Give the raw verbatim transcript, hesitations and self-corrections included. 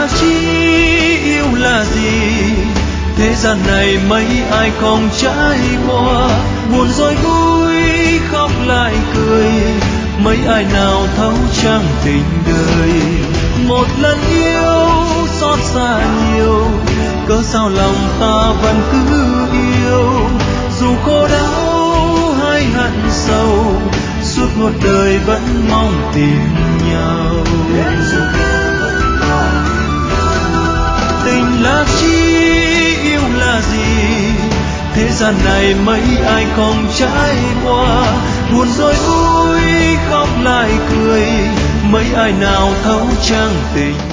chi, yêu là gì, thế gian này mấy ai không trải qua, buồn rồi vui khóc lại cười, mấy ai nào thấu chẳng tình đời. Một lần yêu xót xa nhiều, cớ sao lòng ta vẫn cứ yêu, dù khổ đau hay hận sâu, suốt một đời vẫn mong tìm nhau. Tình là chi, yêu là gì, thế gian này mấy ai không trải qua, buồn rồi vui khóc lại cười, mấy ai nào thấu chẳng tình